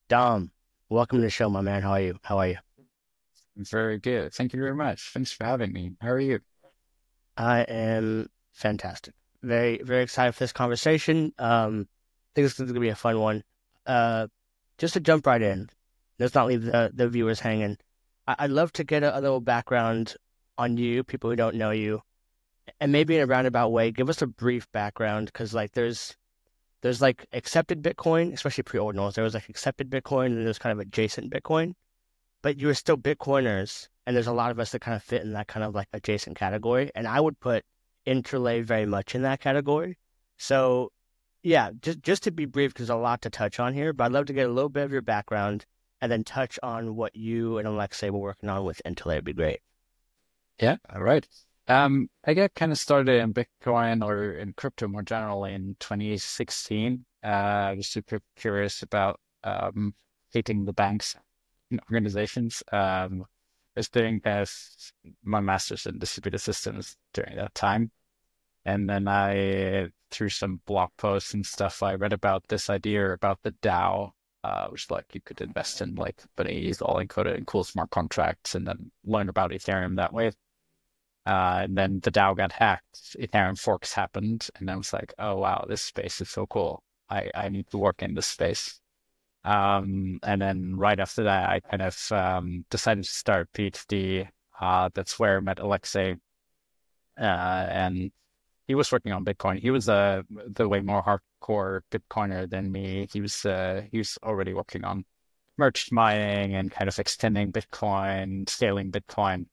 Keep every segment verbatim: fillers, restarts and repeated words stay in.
Dom, welcome to the show, my man. How are you? How are you? Very good. Thank you very much. Thanks for having me. How are you? I am fantastic. Very, very excited for this conversation. Um, I think this is gonna be a fun one. Uh, just to jump right in, let's not leave the, the viewers hanging. I, I'd love to get a, a little background on you, people who don't know you, and maybe in a roundabout way, give us a brief background because like there's there's like accepted Bitcoin, especially pre-ordinals. There was like accepted Bitcoin and there's kind of adjacent Bitcoin. But you are still Bitcoiners, and there's a lot of us that kind of fit in that kind of like adjacent category. And I would put Interlay very much in that category. So yeah, just just to be brief, because there's a lot to touch on here, but I'd love to get a little bit of your background and then touch on what you and Alexei were working on with Interlay. It'd be great. Yeah, all right. Um, I got kind of started in Bitcoin or in crypto more generally in twenty sixteen. Uh, I was super curious about um, hating the banks and organizations. Um, I was doing uh, my master's in distributed systems during that time. And then I, through some blog posts and stuff, I read about this idea about the DAO, uh, which like you could invest in like companies all encoded in cool smart contracts and then learn about Ethereum that way. Uh, and then the DAO got hacked, Ethereum forks happened, and I was like, oh wow, this space is so cool. I, I need to work in this space. Um, and then right after that, I kind of um, decided to start a PhD. Uh, that's where I met Alexei, uh, and he was working on Bitcoin. He was uh, the way more hardcore Bitcoiner than me. He was uh, he was already working on merged mining and kind of extending Bitcoin, scaling Bitcoin.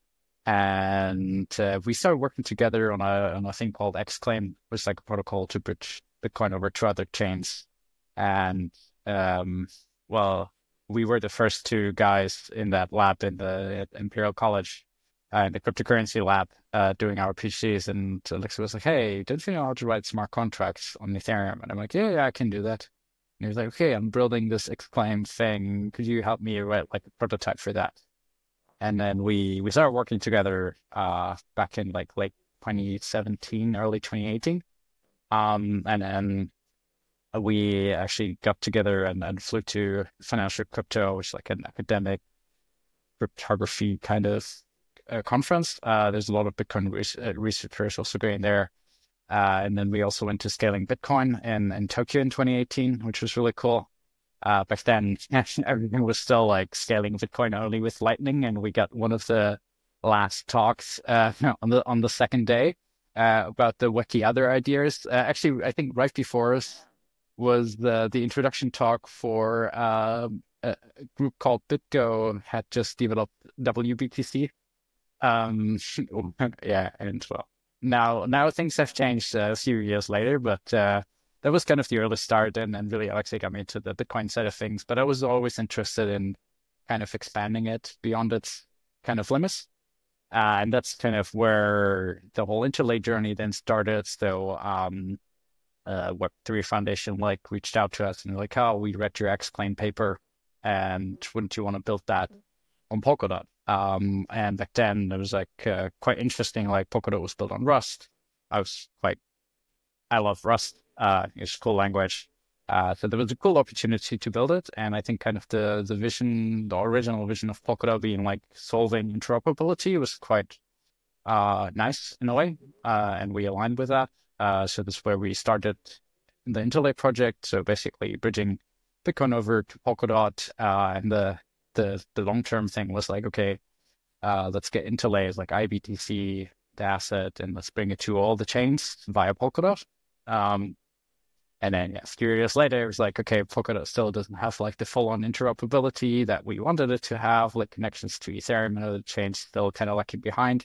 And uh, we started working together on a on a thing called Xclaim, which is like a protocol to bridge Bitcoin over to other chains. And um, well, we were the first two guys in that lab in the at Imperial College, uh, in the cryptocurrency lab, uh, doing our PhDs. And Alexa was like, "Hey, don't you know how to write smart contracts on Ethereum?" And I'm like, "Yeah, yeah, I can do that." And he was like, "Okay, I'm building this Xclaim thing. Could you help me write like a prototype for that?" And then we we started working together uh back in like late twenty seventeen, early twenty eighteen. Um, and then we actually got together and, and flew to Financial Crypto, which is like an academic cryptography kind of uh, conference. Uh, there's a lot of Bitcoin re- uh, researchers also going there. Uh, and then we also went to Scaling Bitcoin in, in Tokyo in twenty eighteen, which was really cool. Uh, back then, everything was still like scaling Bitcoin only with Lightning, and we got one of the last talks uh, on the on the second day uh, about the wacky other ideas. Uh, actually, I think right before us was the the introduction talk for uh, a group called BitGo had just developed W B T C. Um, yeah, and well, now now things have changed uh, a few years later, but uh, that was kind of the early start, and, and really Alexei got me into the Bitcoin side of things. But I was always interested in kind of expanding it beyond its kind of limits. Uh, and that's kind of where the whole interlay journey then started. So um, uh, Web three Foundation like reached out to us and they're like, "Oh, we read your X-Claim paper, and wouldn't you want to build that on Polkadot?" Um, and back then it was like uh, quite interesting. Like Polkadot was built on Rust. I was quite, I love Rust. Uh, it's a cool language. Uh, so there was a cool opportunity to build it. And I think kind of the, the vision, the original vision of Polkadot being like solving interoperability was quite uh, nice in a way. Uh, and we aligned with that. Uh, so this is where we started the Interlay project. So basically bridging Bitcoin over to Polkadot. Uh, and the, the, the long-term thing was like, okay, uh, let's get Interlay as like I B T C, the asset, and let's bring it to all the chains via Polkadot. Um, and then, yeah, a few years later, it was like, okay, Polkadot still doesn't have like the full-on interoperability that we wanted it to have, like connections to Ethereum and other chains still kind of lagging behind.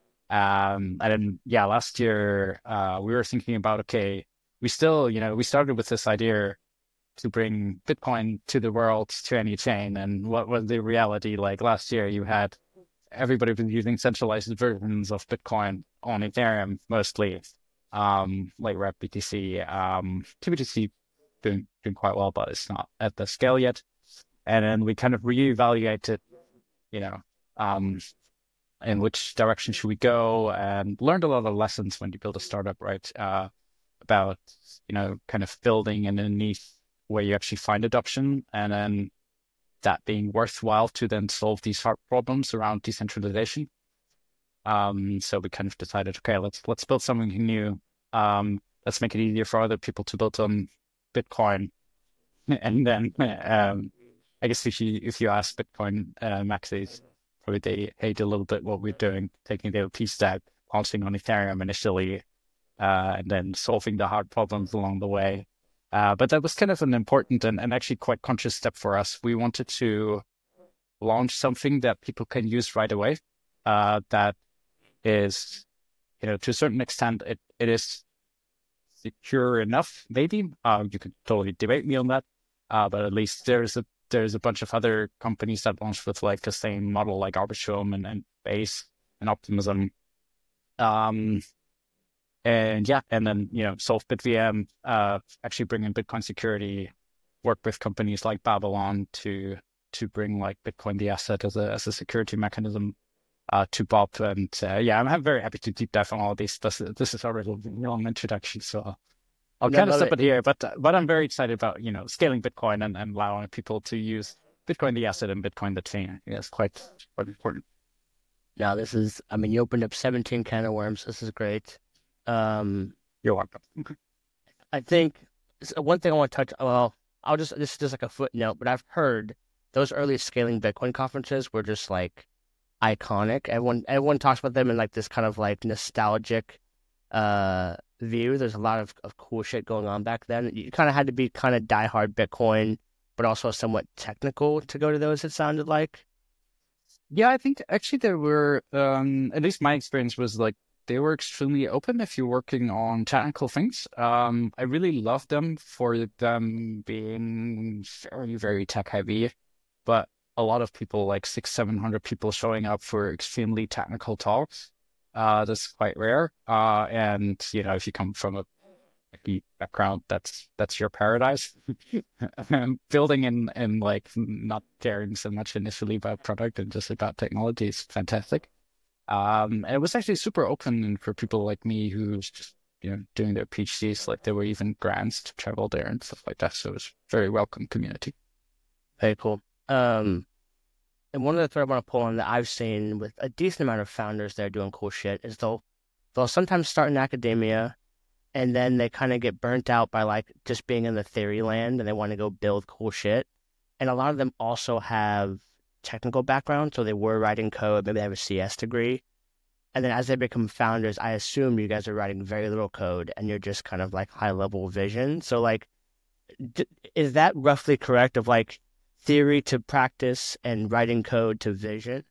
Um, and then, yeah, last year, uh, we were thinking about, okay, we still, you know, we started with this idea to bring Bitcoin to the world, to any chain. And what was the reality? Like last year, you had everybody was using centralized versions of Bitcoin on Ethereum mostly, um, like Wrapped B T C. Um, T B T C doing, doing quite well, but it's not at the scale yet. And then we kind of reevaluated, you know, um, in which direction should we go, and learned a lot of lessons when you build a startup, right? Uh, about, you know, kind of building underneath where you actually find adoption, and then that being worthwhile to then solve these hard problems around decentralization. Um, so we kind of decided, okay, let's let's build something new. Um, let's make it easier for other people to build on Bitcoin. And then, um, I guess if you if you ask Bitcoin uh, maxis, probably they hate a little bit what we're doing, taking the L P stack, launching on Ethereum initially, uh, and then solving the hard problems along the way. Uh, but that was kind of an important and, and actually quite conscious step for us. We wanted to launch something that people can use right away. Uh, that is, you know, to a certain extent, it, it is secure enough, maybe. Uh, you could totally debate me on that. Uh, but at least there's a there's a bunch of other companies that launched with like the same model, like Arbitrum and, and Base and Optimism. Um, and yeah, and then, you know, solve BitVM, uh, actually bring in Bitcoin security, work with companies like Babylon to to bring like Bitcoin the asset as a as a security mechanism uh, to Bob. And uh, yeah, I'm, I'm very happy to deep dive on all these. This, this is already a long introduction, so I'll No, kind of love stop it. it here. But but I'm very excited about, you know, scaling Bitcoin and, and allowing people to use Bitcoin the asset and Bitcoin the chain. Yeah, it's quite quite important. Now this is, I mean, you opened up seventeen can of worms. This is great. Um, You're welcome. I think s- one thing I want to touch. Well, I'll just this is just like a footnote, but I've heard those early scaling Bitcoin conferences were just like iconic. Everyone everyone talks about them in like this kind of like nostalgic uh view. There's a lot of, of cool shit going on back then. You kind of had to be kind of diehard Bitcoin, but also somewhat technical to go to those. It sounded like. Yeah, I think actually there were, um, at least my experience was like they were extremely open if you're working on technical things. Um, I really loved them for them being very, very tech heavy, but a lot of people, like six, seven hundred people showing up for extremely technical talks. Uh, that's quite rare. Uh, and you know, if you come from a techie background, that's that's your paradise. Um, building in and like not caring so much initially about product and just about technology is fantastic. Um, and it was actually super open for people like me who's just, you know, doing their PhDs. Like there were even grants to travel there and stuff like that. So it was a very welcome community. Very cool. Um, and one of the thread I want to pull on that I've seen with a decent amount of founders that are doing cool shit is they'll they'll sometimes start in academia and then they kind of get burnt out by like just being in the theory land and they want to go build cool shit. And a lot of them also have technical background, so they were writing code, maybe they have a C S degree. And then as they become founders, I assume you guys are writing very little code and you're just kind of like high level vision. So like, d- is that roughly correct of like theory to practice and writing code to vision?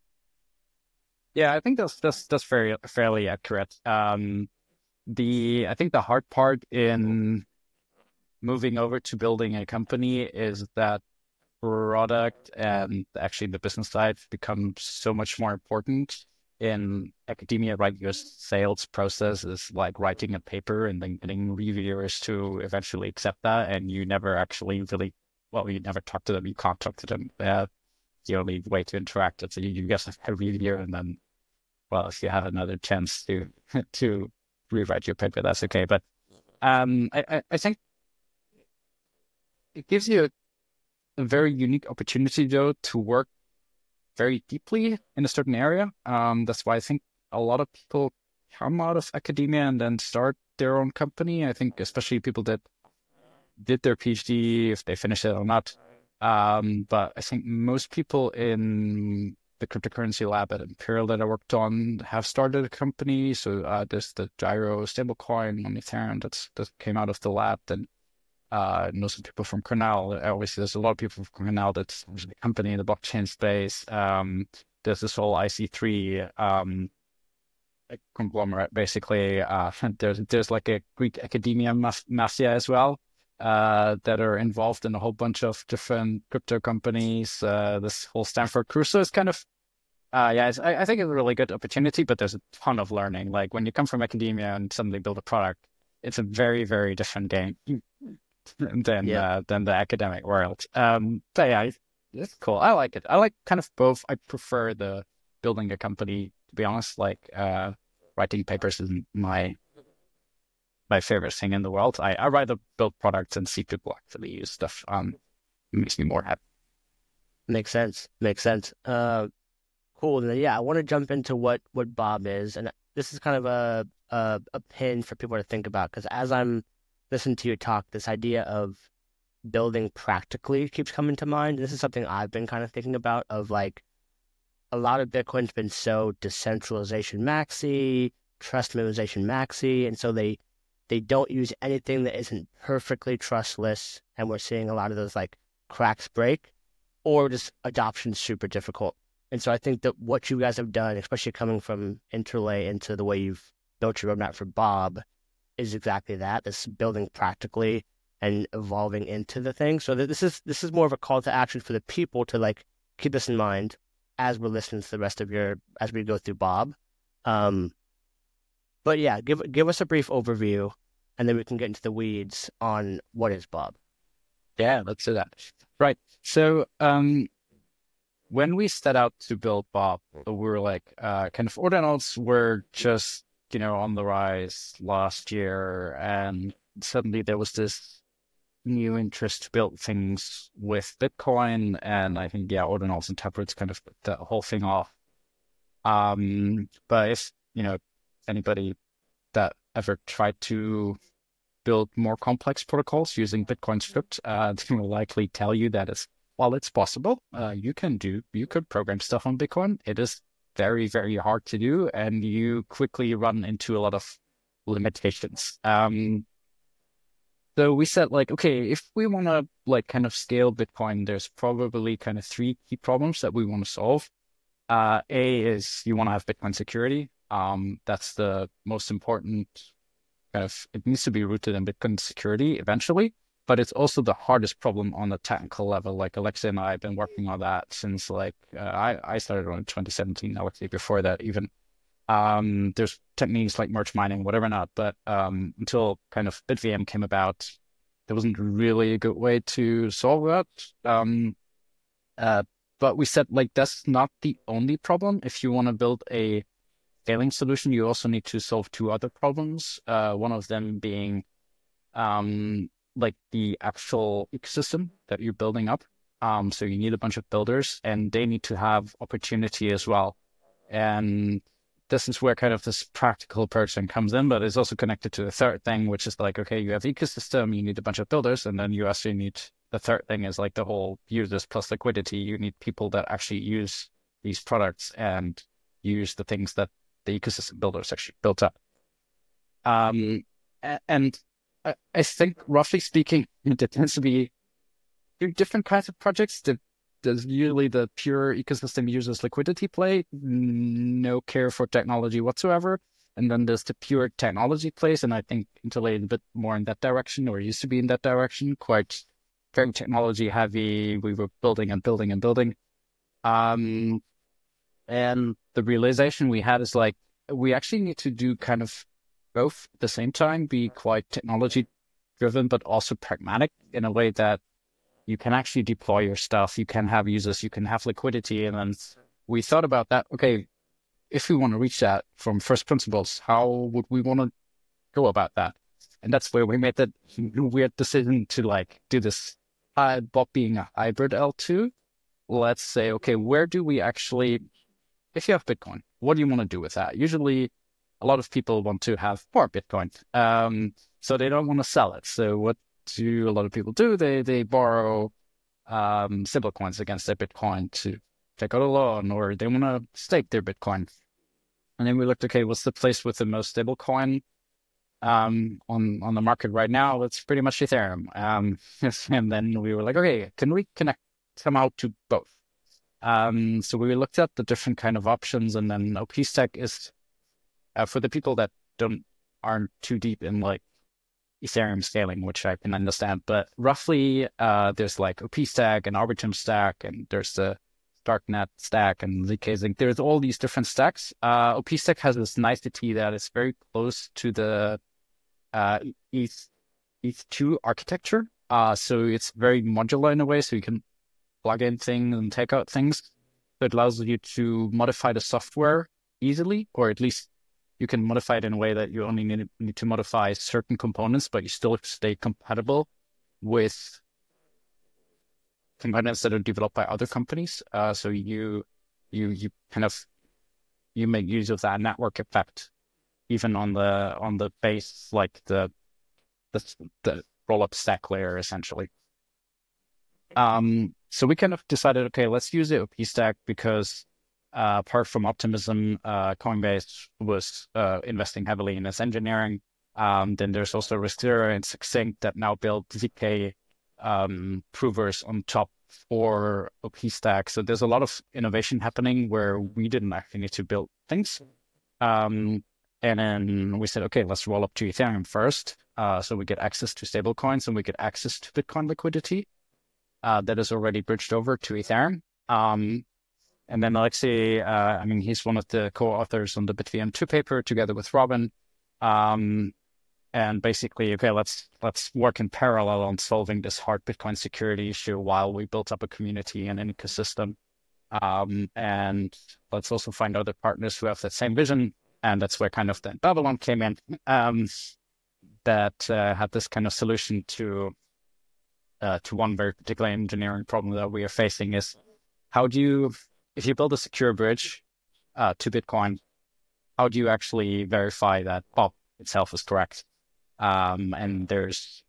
Yeah, I think that's that's that's very fairly accurate. Um, the I think the hard part in moving over to building a company is that product and actually the business side become so much more important. In academia, right, your sales process is like writing a paper and then getting reviewers to eventually accept that, and you never actually really, well, you never talk to them, you can't talk to them. Uh, the only way to interact is you, you get a review, and then, well, if you have another chance to to rewrite your paper, that's okay. But um, I, I, I think it gives you a, a very unique opportunity, though, to work very deeply in a certain area. Um, that's why I think a lot of people come out of academia and then start their own company. I think especially people that did their PhD, if they finish it or not. Um, but I think most people in the cryptocurrency lab at Imperial that I worked on have started a company. So uh, there's the Gyro stablecoin on Ethereum that's, that came out of the lab. Then uh, I know some people from Cornell. Obviously, there's a lot of people from Cornell that's a company in the blockchain space. Um, there's this whole I C three um, conglomerate, basically. Uh, there's there's like a Greek academia maf- mafia as well uh, that are involved in a whole bunch of different crypto companies. Uh, this whole Stanford crew. So it's kind of, uh, yeah, it's, I, I think it's a really good opportunity, but there's a ton of learning. Like when you come from academia and suddenly build a product, it's a very, very different game than Yeah. uh, than the academic world. Um, but yeah, it's, it's cool. I like it. I like kind of both. I prefer the building a company, to be honest. Like uh, writing papers isn't my my favorite thing in the world. I, I rather build products and see people actually use stuff. Um, it makes me more happy. Makes sense. Makes sense. Uh, cool. Then, yeah, I want to jump into what, what Bob is. And this is kind of a, a, a pin for people to think about, because as I'm listening to you talk, this idea of building practically keeps coming to mind. This is something I've been kind of thinking about, of like, a lot of Bitcoin's been so decentralization maxi, trust minimization maxi, and so they they don't use anything that isn't perfectly trustless, and we're seeing a lot of those like cracks break, or just adoption super difficult. And so I think that what you guys have done, especially coming from Interlay into the way you've built your roadmap for Bob, is exactly that. This building practically and evolving into the thing. So that this is this is more of a call to action for the people to like keep this in mind as we're listening to the rest of your as we go through Bob. Um, but yeah, give give us a brief overview, and then we can get into the weeds on what is Bob. Yeah, let's do that. Right. So um, when we set out to build Bob, we were like, uh, kind of ordinals were just, you know, on the rise last year. And suddenly there was this new interest to build things with Bitcoin. And I think, yeah, ordinals and taproots kind of put the whole thing off. Um, but if, you know, anybody that ever tried to build more complex protocols using Bitcoin script, uh, they will likely tell you that it's, well, it's possible. Uh, you can do, you could program stuff on Bitcoin. It is very, very hard to do, and you quickly run into a lot of limitations. Um, so we said, like, okay, if we want to like kind of scale Bitcoin, there's probably kind of three key problems that we want to solve. Uh, A is you want to have Bitcoin security. Um, that's the most important. Kind of, it needs to be rooted in Bitcoin security eventually, but it's also the hardest problem on the technical level. Like Alexei and I have been working on that since like uh, I I started on twenty seventeen. Alexei before that even. Um, there's techniques like merge mining, whatever not, but um, until kind of BitVM came about, there wasn't really a good way to solve that. Um, uh, but we said like that's not the only problem. If you want to build a scaling solution, you also need to solve two other problems. Uh, one of them being um, like the actual ecosystem that you're building up. Um, so you need a bunch of builders, and they need to have opportunity as well. And this is where kind of this practical person comes in, but it's also connected to the third thing, which is like, okay, you have ecosystem, you need a bunch of builders, and then you also need, the third thing is like the whole users plus liquidity. You need people that actually use these products and use the things that the ecosystem builders actually built up. Um, and I, I think, roughly speaking, there tends to be two different kinds of projects. There's usually the pure ecosystem users liquidity play, no care for technology whatsoever. And then there's the pure technology plays, and I think Interlay is a bit more in that direction, or used to be in that direction, quite very technology heavy. We were building and building and building. Um, And the realization we had is like, we actually need to do kind of both at the same time, be quite technology driven, but also pragmatic in a way that you can actually deploy your stuff. You can have users, you can have liquidity. And then we thought about that. Okay, if we want to reach that from first principles, how would we want to go about that? And that's where we made that weird decision to like do this, uh, Bob being a hybrid L two. Let's say, okay, where do we actually, if you have Bitcoin, what do you want to do with that? Usually a lot of people want to have more Bitcoin. Um, so they don't want to sell it. So what do a lot of people do? They they borrow um, stablecoins against their Bitcoin to take out a loan, or they want to stake their Bitcoin. And then we looked, okay, what's the place with the most stablecoin um, on, on the market right now? It's pretty much Ethereum. Um, and then we were like, okay, can we connect somehow to both? Um, so we looked at the different kind of options, and then OPStack is uh, for the people that don't aren't too deep in like Ethereum scaling, which I can understand. But roughly, uh, there's like OPStack and Arbitrum stack, and there's the Darknet stack and zkSync. There's all these different stacks. Uh, OPStack has this nicety that it's very close to the uh, E T H two architecture. Uh, so it's very modular in a way, so you can plug in things and take out things. So it allows you to modify the software easily, or at least you can modify it in a way that you only need, need to modify certain components, but you still stay compatible with components that are developed by other companies. Uh, so you you you kind of you make use of that network effect, even on the on the base, like the the, the roll-up stack layer, essentially. Um, so we kind of decided, okay, let's use the O P stack because uh, apart from Optimism, uh, Coinbase was uh, investing heavily in its engineering. Um, then there's also Restera and Succinct that now build Z K um, provers on top for O P stack. So there's a lot of innovation happening where we didn't actually need to build things. Um, and then we said, okay, let's roll up to Ethereum first. Uh, so we get access to stablecoins and we get access to Bitcoin liquidity. Uh, that is already bridged over to Ethereum. Um, and then Alexei, uh, I mean, he's one of the co-authors on the BitVM two paper together with Robin. Um, and basically, okay, let's let's work in parallel on solving this hard Bitcoin security issue while we build up a community and an ecosystem. Um, and let's also find other partners who have that same vision. And that's where kind of then Babylon came in, um, that uh, had this kind of solution to Uh, to one very particular engineering problem that we are facing is how do you, if you build a secure bridge uh, to Bitcoin, how do you actually verify that P O P itself is correct? Um, and there's,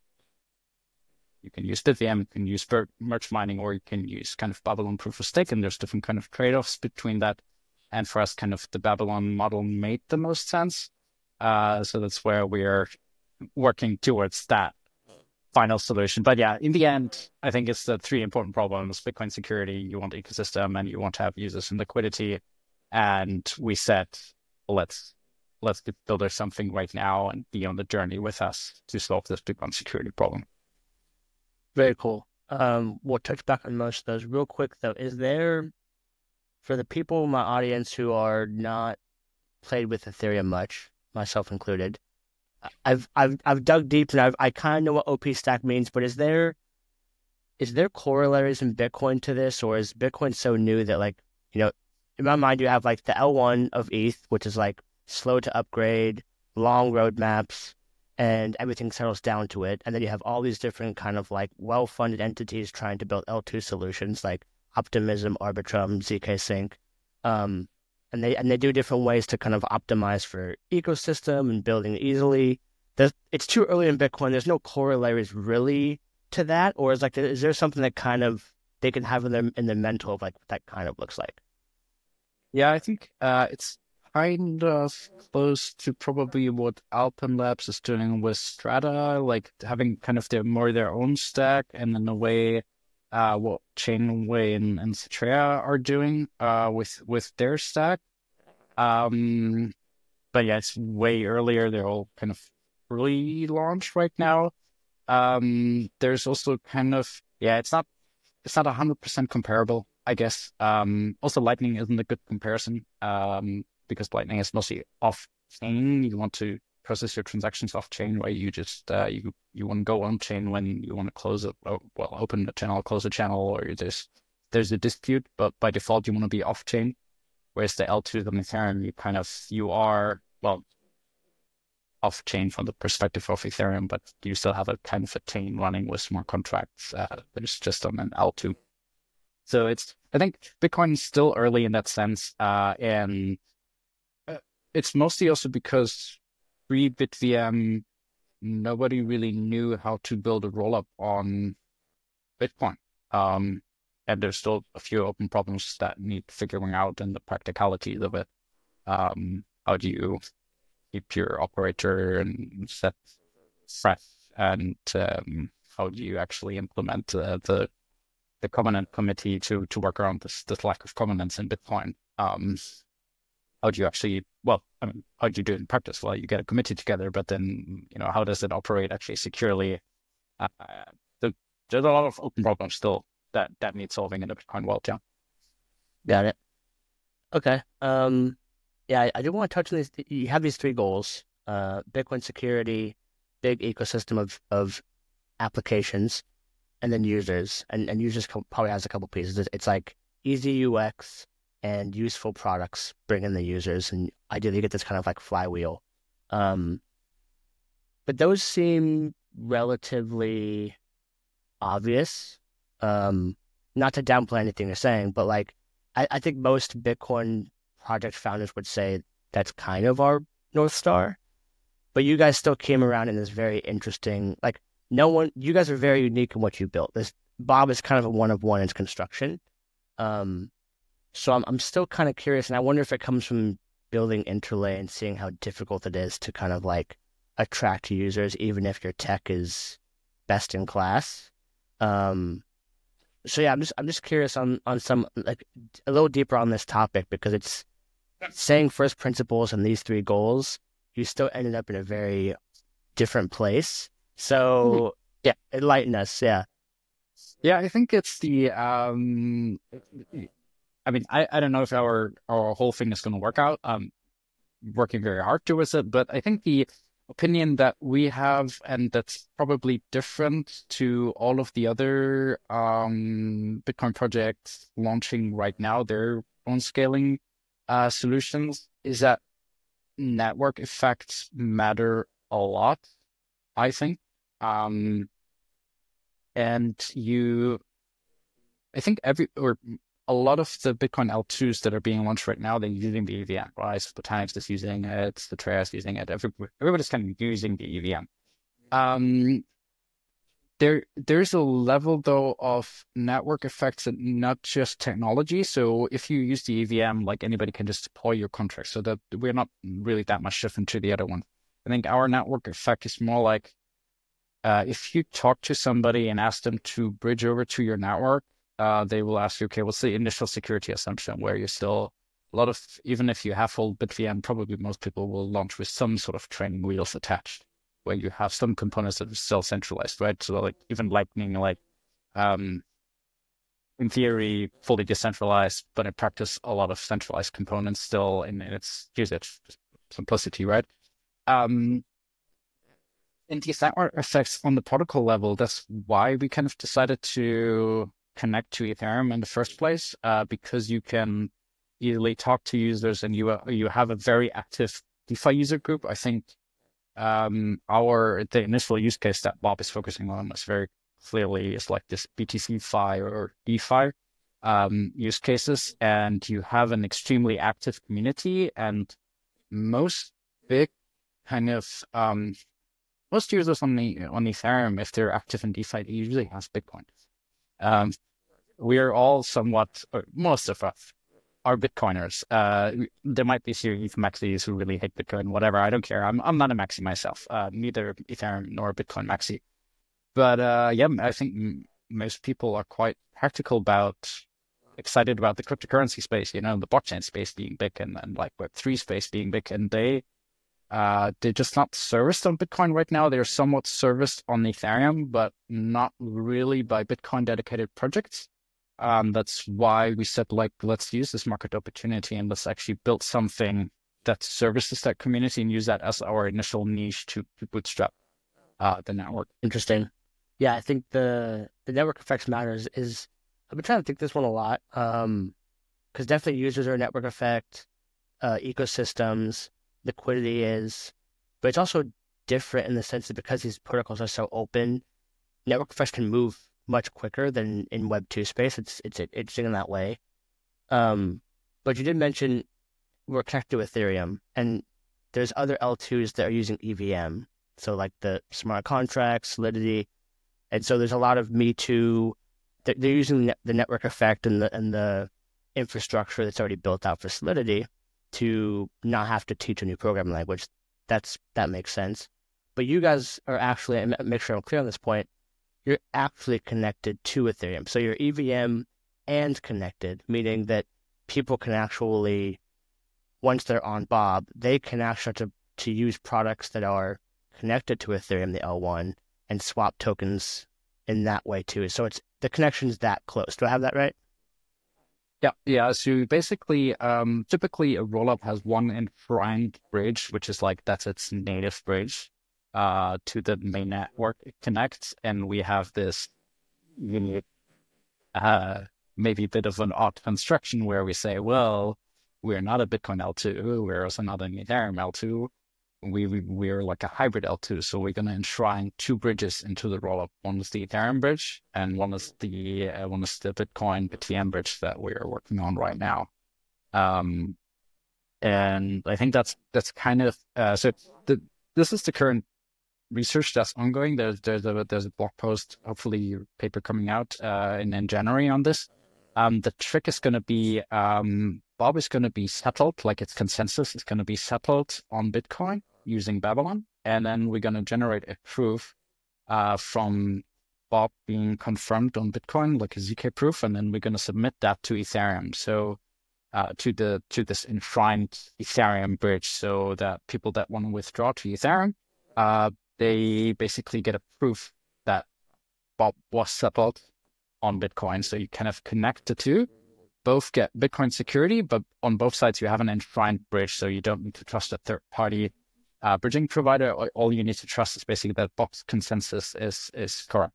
you can use BitVM, you can use merge mining, or you can use kind of Babylon proof of stake, and there's different kind of trade-offs between that. And for us, kind of the Babylon model made the most sense. Uh, so that's where we are working towards that final solution. But yeah, in the end, I think it's the three important problems: Bitcoin security, you want ecosystem, and you want to have users and liquidity. And we said, well, let's let's build something right now and be on the journey with us to solve this Bitcoin security problem. Very cool. Um, we'll touch back on most of those real quick though. Is there, for the people in my audience who are not played with Ethereum much, myself included, I've I've I've dug deep and I've I kind of know what O P stack means, but is there is there corollaries in Bitcoin to this, or is Bitcoin so new that, like, you know, in my mind you have like the L one of E T H, which is like slow to upgrade, long roadmaps, and everything settles down to it, and then you have all these different kind of like well-funded entities trying to build L two solutions like Optimism, Arbitrum, Z K Sync, um. And they and they do different ways to kind of optimize for ecosystem and building easily. There's, it's too early in Bitcoin. There's no corollaries really to that, or is like is there something that kind of they can have in their in their mental of like what that kind of looks like? Yeah, I think uh, it's kind of close to probably what Alpen Labs is doing with Strata, like having kind of their more their own stack, and in a way, uh, what Chainway and, and Cetera are doing uh, with with their stack. Um, but yeah, it's way earlier. They're all kind of early launch right now. Um, there's also kind of yeah, it's not it's not a hundred percent comparable, I guess. Um, also, Lightning isn't a good comparison um, because Lightning is mostly off chain. You want to process your transactions off chain, where you just uh, you you want to go on chain when you want to close it, well, open a channel, close a channel, or there's there's a dispute. But by default, you want to be off chain. Whereas the L two, the Ethereum, you kind of you are well off chain from the perspective of Ethereum, but you still have a kind of a chain running with smart contracts. Uh, there's just on an L two. So it's I think Bitcoin is still early in that sense, uh, and it's mostly also because pre-BitVM, nobody really knew how to build a rollup on Bitcoin. Um, and there's still a few open problems that need figuring out and the practicalities of it. Um, how do you keep your operator and set fresh, and um, how do you actually implement uh, the the covenant committee to to work around this, this lack of covenants in Bitcoin? Um, how do you actually, well, I mean, how do you do it in practice? Well, you get a committee together, but then, you know, how does it operate actually securely? Uh, the, there's a lot of open problems still that, that need solving in the Bitcoin world, yeah. Got it. Okay. Um, yeah, I, I do want to touch on these. You have these three goals, uh, Bitcoin security, big ecosystem of, of applications, and then users. And, and users probably has a couple pieces. It's, it's like easy U X, and useful products bring in the users, and ideally you get this kind of like flywheel. Um, but those seem relatively obvious. Um, not to downplay anything you're saying, but like I, I think most Bitcoin project founders would say that's kind of our North Star. But you guys still came around in this very interesting, like no one, you guys are very unique in what you built. This Bob is kind of a one of one in its construction. Um, so I'm I'm still kind of curious, and I wonder if it comes from building Interlay and seeing how difficult it is to kind of like attract users, even if your tech is best in class. Um, so yeah, I'm just I'm just curious on on some like a little deeper on this topic, because it's saying first principles and these three goals, you still ended up in a very different place. So yeah, enlighten us. Yeah. Yeah, I think it's the, um, I mean, I, I don't know if our, our whole thing is going to work out. I'm working very hard towards it, but I think the opinion that we have, and that's probably different to all of the other um, Bitcoin projects launching right now, their own scaling uh, solutions, is that network effects matter a lot, I think. Um, and you, I think every, or a lot of the Bitcoin L twos that are being launched right now, they're using the E V M, right? So Botanix is using it, the Trail is using it, every, everybody's kind of using the E V M. Um, there, there's a level though of network effects and not just technology. So if you use the E V M, like anybody can just deploy your contract, so that we're not really that much different to the other one. I think our network effect is more like, uh, if you talk to somebody and ask them to bridge over to your network, uh, they will ask you, okay, what's the initial security assumption, where you're still a lot of, even if you have full BitVM, probably most people will launch with some sort of training wheels attached, where you have some components that are still centralized, right? So like even Lightning, like um, in theory, fully decentralized, but in practice, a lot of centralized components still in, in its usage, simplicity, right? Um, and these network effects on the protocol level, that's why we kind of decided to connect to Ethereum in the first place, uh, because you can easily talk to users, and you uh, you have a very active DeFi user group. I think um, our the initial use case that Bob is focusing on is very clearly is like this B T C Fi or DeFi um, use cases, and you have an extremely active community, and most big kind of um, most users on the on Ethereum, if they're active in DeFi, they usually have Bitcoin. Um, we are all somewhat, or most of us are Bitcoiners. Uh, there might be serious maxis who really hate Bitcoin, whatever. I don't care. I'm I'm not a maxi myself, uh, neither Ethereum nor Bitcoin maxi. But uh, yeah, I think m- most people are quite practical about, excited about the cryptocurrency space, you know, the blockchain space being big, and, and like Web three space being big, and they Uh, they're just not serviced on Bitcoin right now. They're somewhat serviced on Ethereum, but not really by Bitcoin dedicated projects. Um, that's why we said, like, let's use this market opportunity and let's actually build something that services that community and use that as our initial niche to, to bootstrap uh, the network. Interesting. Yeah, I think the the network effects matters is, I've been trying to think this one a lot. Um, because definitely users are a network effect, uh, ecosystems, liquidity is, but it's also different in the sense that because these protocols are so open, network effects can move much quicker than in Web two space. It's it's interesting in that way. Um, but you did mention we're connected to Ethereum, and there's other L twos that are using E V M, so like the smart contracts, Solidity, and so there's a lot of Me Too. They're, they're using the network effect and the and the infrastructure that's already built out for Solidity to not have to teach a new programming language. That's that makes sense. But you guys are actually, and make sure I'm clear on this point, you're actually connected to Ethereum. So you're E V M and connected, meaning that people can actually, once they're on Bob, they can actually start to, to use products that are connected to Ethereum, the L one, and swap tokens in that way too. So it's the connection's that close. Do I have that right? Yeah, yeah. So basically, um, typically a rollup has one enshrined bridge, which is like that's its native bridge uh, to the main network it connects, and we have this unique uh, maybe a bit of an odd construction where we say, well, we're not a Bitcoin L two, we're also not an Ethereum L two. We, we, we're like a hybrid L two. So we're going to enshrine two bridges into the rollup. One is the Ethereum bridge, and one is the uh, one is the Bitcoin B T M bridge that we are working on right now. Um, and I think that's that's kind of uh, so. The, this is the current research that's ongoing. There's there's a there's a blog post, hopefully a paper coming out uh, in in January on this. Um, the trick is going to be um, Bob is going to be settled, like its consensus is going to be settled on Bitcoin using Babylon, and then we're going to generate a proof uh, from Bob being confirmed on Bitcoin, like a Z K proof, and then we're going to submit that to Ethereum. So uh, to the to this enshrined Ethereum bridge, so that people that want to withdraw to Ethereum, uh, they basically get a proof that Bob was settled on Bitcoin. So you kind of connect the two, both get Bitcoin security, but on both sides you have an enshrined bridge, so you don't need to trust a third party uh, bridging provider. All you need to trust is basically that Bob's consensus is is correct.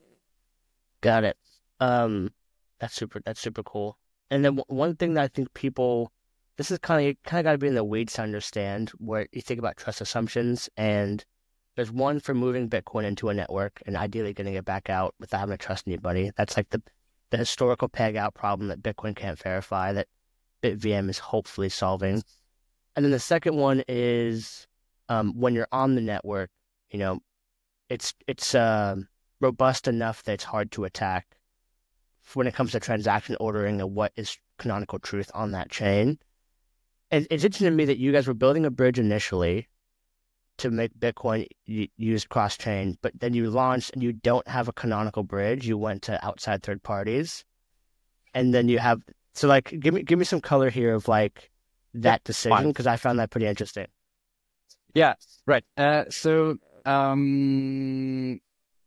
Got it. Um, that's super. That's super cool. And then w- one thing that I think people, this is kind of kind of got to be in the weeds to understand, where you think about trust assumptions, and there's one for moving Bitcoin into a network and ideally getting it back out without having to trust anybody. That's like the the historical peg out problem that Bitcoin can't verify, that BitVM is hopefully solving. And then the second one is um, when you're on the network, you know, it's it's uh, robust enough that it's hard to attack when it comes to transaction ordering and what is canonical truth on that chain. And it's interesting to me that you guys were building a bridge initially to make Bitcoin use cross-chain, but then you launched and you don't have a canonical bridge. You went to outside third parties, and then you have, so like, give me give me some color here of like that decision, because I found that pretty interesting. Yeah, right. Uh, so, um,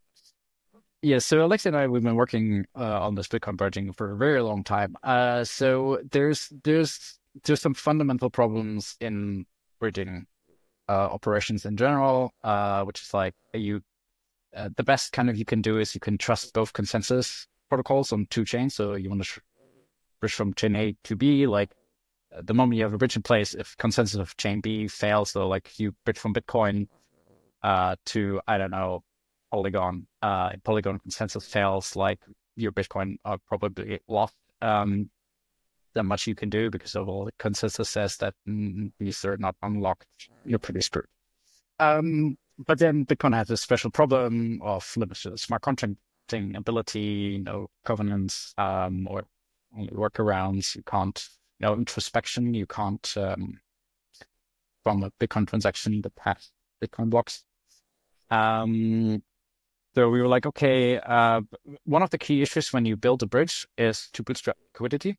yeah, so Alexei and I, we've been working uh, on this Bitcoin bridging for a very long time. Uh, so there's there's there's some fundamental problems in bridging uh, operations in general, uh, which is like you uh, the best kind of you can do is you can trust both consensus protocols on two chains. So you want to sh- bridge from chain A to B, like uh, the moment you have a bridge in place, if consensus of chain B fails, so like you bridge from Bitcoin uh, to, I don't know, Polygon, uh, Polygon consensus fails, like your Bitcoin are probably lost. Um, that much you can do because of all the consensus says that mm, these are not unlocked. You're pretty screwed. Um, but then Bitcoin has a special problem of limited smart contracting ability, no governance, um, or only workarounds. You can't, no introspection. You can't, um, from a Bitcoin transaction, that pass Bitcoin blocks. Um, So we were like, okay, uh, one of the key issues when you build a bridge is to bootstrap liquidity.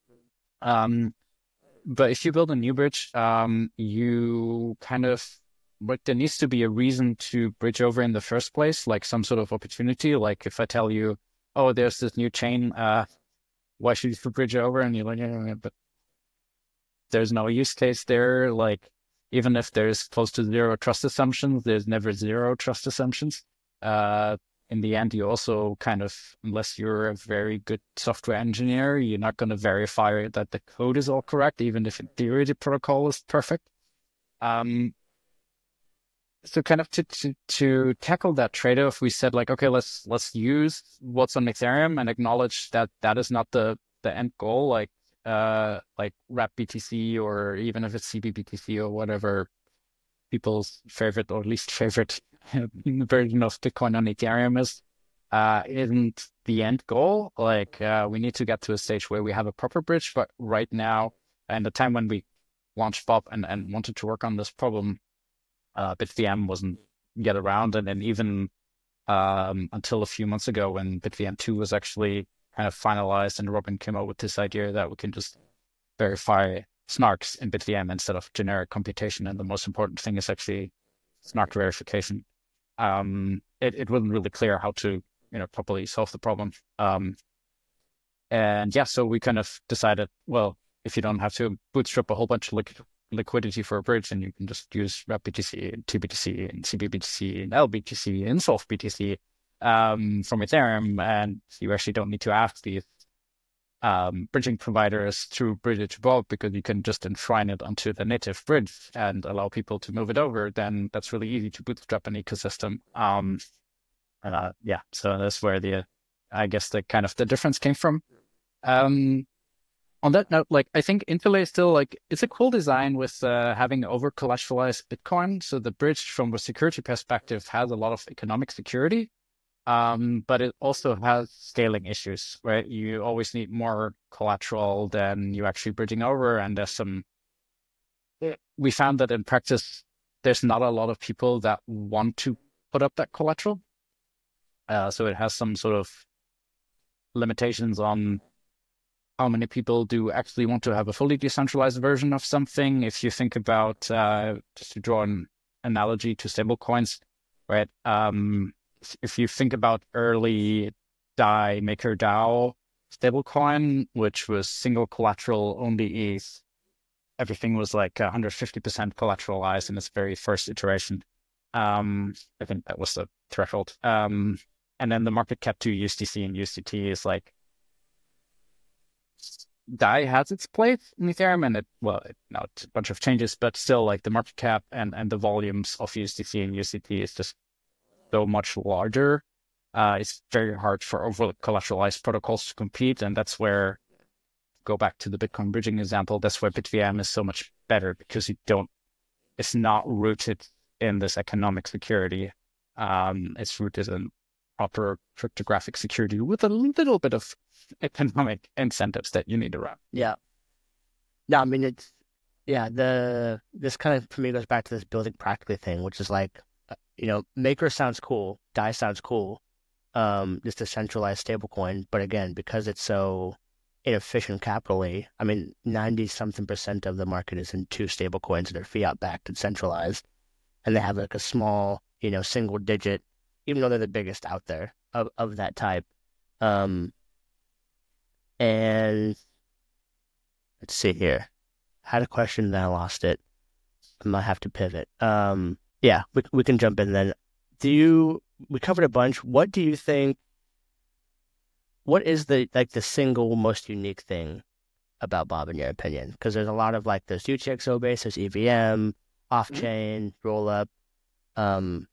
Um, but if you build a new bridge, um, you kind of, but there needs to be a reason to bridge over in the first place, like some sort of opportunity. Like if I tell you, oh, there's this new chain, uh, why should you bridge over? And you're like, yeah, but there's no use case there. Like even if there's close to zero trust assumptions, there's never zero trust assumptions. Uh, in the end, you also kind of, unless you're a very good software engineer, you're not going to verify that the code is all correct, even if in theory the protocol is perfect. Um, so kind of to, to, to tackle that trade-off, we said like, okay, let's let's use what's on Ethereum and acknowledge that that is not the, the end goal, like uh, like wrap B T C, or even if it's C B B T C or whatever people's favorite or least favorite version of Bitcoin on Ethereum is, uh, isn't the end goal. Like uh, we need to get to a stage where we have a proper bridge. But right now, and the time when we launched Bob and, and wanted to work on this problem, uh, BitVM wasn't yet around. And then even um, until a few months ago when BitVM two was actually kind of finalized, and Robin came up with this idea that we can just verify snarks in BitVM instead of generic computation. And the most important thing is actually snark verification. Um, it, it wasn't really clear how to, you know, properly solve the problem. Um, and yeah, so we kind of decided, well, if you don't have to bootstrap a whole bunch of li- liquidity for a bridge, then you can just use wrap B T C and T B T C and C B B T C and L B T C and solve B T C um, from Ethereum. And you actually don't need to ask these um, bridging providers through Bridge Vault because you can just enshrine it onto the native bridge and allow people to move it over, then that's really easy to bootstrap an ecosystem. Um, uh, yeah, so that's where the, I guess the kind of the difference came from. Um, on that note, like I think Interlay is still like, it's a cool design with uh, having over collateralized Bitcoin. So the bridge from a security perspective has a lot of economic security. Um, but it also has scaling issues, right? You always need more collateral than you actually bridging over. And there's some, we found that in practice, there's not a lot of people that want to put up that collateral. Uh, so it has some sort of limitations on how many people do actually want to have a fully decentralized version of something. If you think about, uh, just to draw an analogy to stablecoins, right? Um, If you think about early DAI, MakerDAO stablecoin, which was single collateral, only E T H, everything was like one hundred fifty percent collateralized in its very first iteration. Um, I think that was the threshold. Um, and then the market cap to U S D C and U S D T is like, DAI has its place in Ethereum, and it, well, it, now it's a bunch of changes, but still like the market cap and, and the volumes of U S D C and U S D T is just so much larger. Uh, it's very hard for over collateralized protocols to compete. And that's where, go back to the Bitcoin bridging example, that's where BitVM is so much better because you don't, it's not rooted in this economic security. Um, it's rooted in proper cryptographic security with a little bit of economic incentives that you need around. Yeah. No, I mean, it's, yeah, the, this kind of, for me, goes back to this building practically thing, which is like, you know, Maker sounds cool, DAI sounds cool, um, just a centralized stablecoin. But again, because it's so inefficient capitally, I mean, ninety something percent of the market is in two stablecoins that are fiat backed and centralized. And they have like a small, you know, single digit, even though they're the biggest out there of, of that type. Um, and let's see here. I had a question, then I lost it. I might have to pivot. Um, Yeah, we we can jump in then. Do you, we covered a bunch. What do you think, what is the, like the single most unique thing about Bob in your opinion? Because there's a lot of like, there's U T X O base, there's E V M, off-chain, roll-up. Um,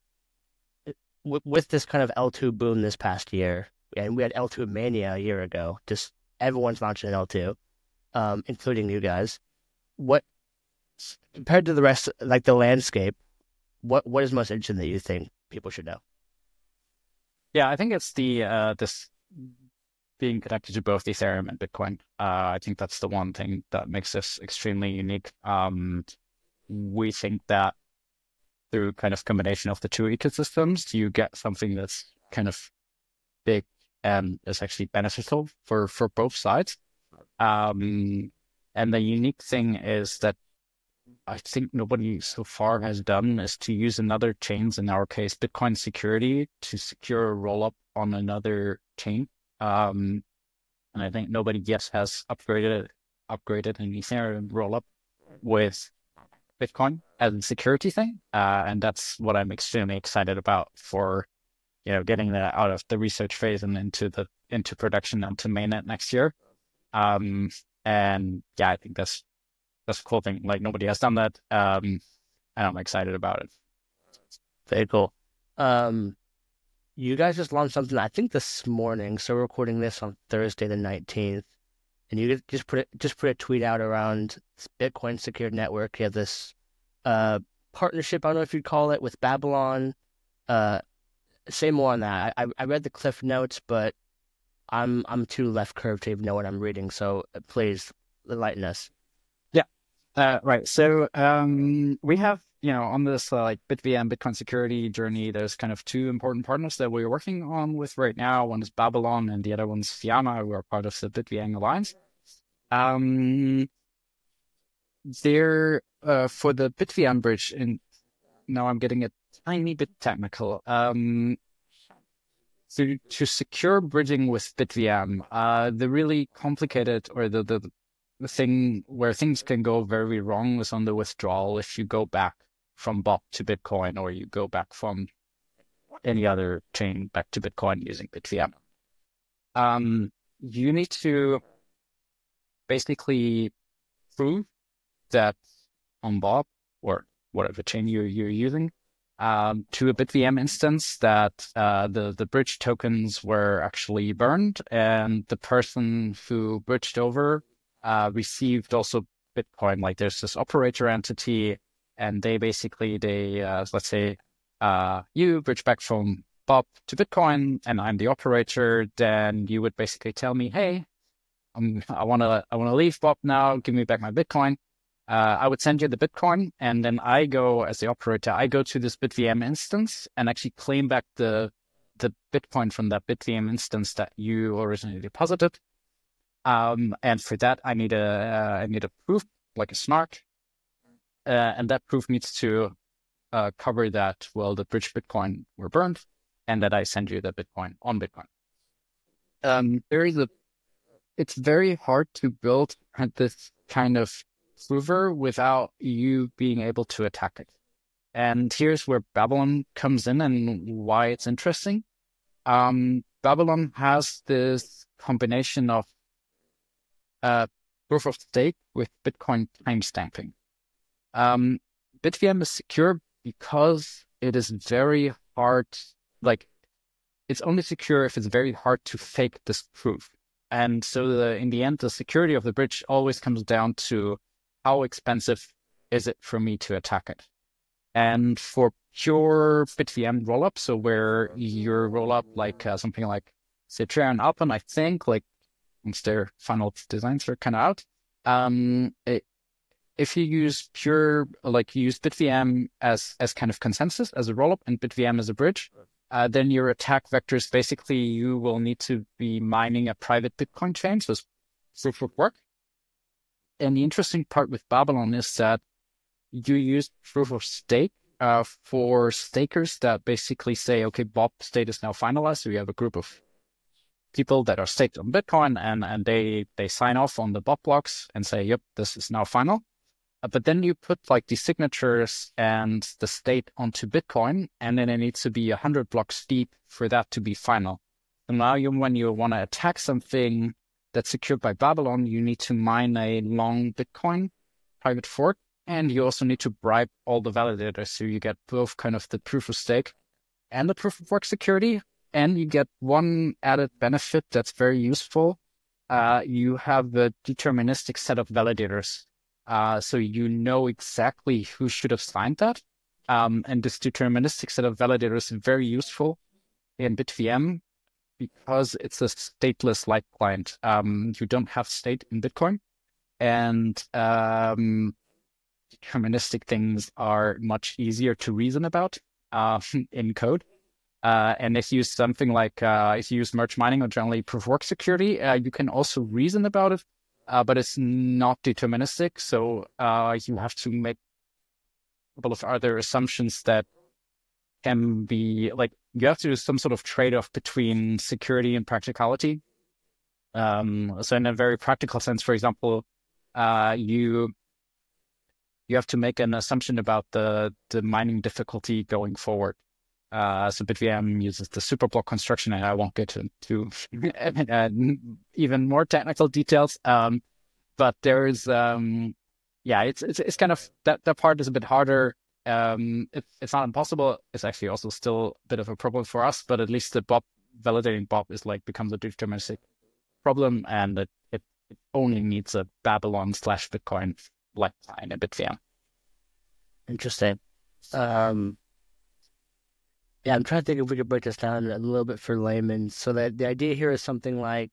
w- with this kind of L two boom this past year, and we had L two mania a year ago, just everyone's launching an L two, um, including you guys. What, compared to the rest, like the landscape, What what is most interesting that you think people should know? Yeah, I think it's the uh, this being connected to both Ethereum and Bitcoin. Uh, I think that's the one thing that makes this extremely unique. Um, we think that through kind of combination of the two ecosystems, you get something that's kind of big and is actually beneficial for for both sides. Um, and the unique thing is that I think nobody so far has done is to use another chains, in our case, Bitcoin security, to secure a rollup on another chain. Um, and I think nobody yet has upgraded upgraded an Ethereum rollup with Bitcoin as a security thing. Uh, and that's what I'm extremely excited about for, you know, getting that out of the research phase and into the into production onto mainnet next year. Um, and yeah, I think that's That's a cool thing. Like nobody has done that. Um, and I'm excited about it. Very cool. Um, you guys just launched something, I think this morning. So we're recording this on Thursday the nineteenth, and you just put it, just put a tweet out around Bitcoin Secured Network. You have this uh partnership, I don't know if you'd call it, with Babylon. Uh, say more on that. I I read the Cliff Notes, but I'm I'm too left curved to even know what I'm reading. So please enlighten us. Uh, right. So um, we have, you know, on this uh, like BitVM Bitcoin security journey, there's kind of two important partners that we're working on with right now. One is Babylon and the other one's Fiama, who are part of the BitVM Alliance. Um, they're uh, for the BitVM bridge, and now I'm getting a tiny bit technical. Um, so to secure bridging with BitVM, uh, the really complicated or the the the thing where things can go very wrong is on the withdrawal if you go back from B O P to Bitcoin or you go back from any other chain back to Bitcoin using BitVM. Um, you need to basically prove that on Bob or whatever chain you're, you're using um, to a BitVM instance that uh, the, the bridge tokens were actually burned, and the person who bridged over uh, received also Bitcoin. Like there's this operator entity, and they basically, they uh, let's say uh, you bridge back from Bob to Bitcoin, and I'm the operator, then you would basically tell me, hey, I'm, I want to I want to leave Bob now, give me back my Bitcoin. Uh, I would send you the Bitcoin, and then I go, as the operator, I go to this BitVM instance and actually claim back the the Bitcoin from that BitVM instance that you originally deposited. Um, and for that, I need a uh, I need a proof, like a snark, uh, and that proof needs to uh, cover that, well, the bridge Bitcoin were burned, and that I send you the Bitcoin on Bitcoin. Um, there is a, it's very hard to build this kind of prover without you being able to attack it. And here's where Babylon comes in and why it's interesting. Um, Babylon has this combination of uh, proof of stake with Bitcoin timestamping. Um, BitVM is secure because it is very hard, like it's only secure if it's very hard to fake this proof. And so the, in the end, the security of the bridge always comes down to how expensive is it for me to attack it? And for pure BitVM rollup, so where your rollup like uh, something like Citra and Alpine, I think, like once their final designs are kind of out, um, it, if you use pure, like you use BitVM as as kind of consensus as a rollup and BitVM as a bridge, uh, then your attack vectors basically you will need to be mining a private Bitcoin chain, so it's proof of work. And the interesting part with Babylon is that you use proof of stake uh, for stakers that basically say, okay, Bob state is now finalized. So you have a group of people that are staked on Bitcoin, and, and they, they sign off on the Bob blocks and say, yep, this is now final. Uh, but then you put like the signatures and the state onto Bitcoin, and then it needs to be one hundred blocks deep for that to be final. And now you, when you want to attack something that's secured by Babylon, you need to mine a long Bitcoin private fork, and you also need to bribe all the validators. So you get both kind of the proof of stake and the proof of work security, and you get one added benefit that's very useful. Uh, you have a deterministic set of validators. Uh, so you know exactly who should have signed that. Um, and this deterministic set of validators is very useful in BitVM, because it's a stateless light client. Um, you don't have state in Bitcoin, and um, deterministic things are much easier to reason about uh, in code. Uh, and if you use something like, uh, if you use merge mining or generally proof of work security, uh, you can also reason about it, uh, but it's not deterministic. So uh, you have to make a couple of other assumptions that can be like, you have to do some sort of trade-off between security and practicality. Um, so in a very practical sense, for example, uh, you you have to make an assumption about the, the mining difficulty going forward. Uh, so BitVM uses the superblock construction, and I won't get into uh, even more technical details. Um, but there's, um, yeah, it's, it's it's kind of, that, that part is a bit harder. Um, it, it's not impossible. It's actually also still a bit of a problem for us, but at least the Bob validating Bob is like becomes a deterministic problem, and it, it, it only needs a Babylon slash Bitcoin like in a BitVM. Interesting. Um, yeah, I'm trying to think if we could break this down a little bit for laymen. So that the idea here is something like,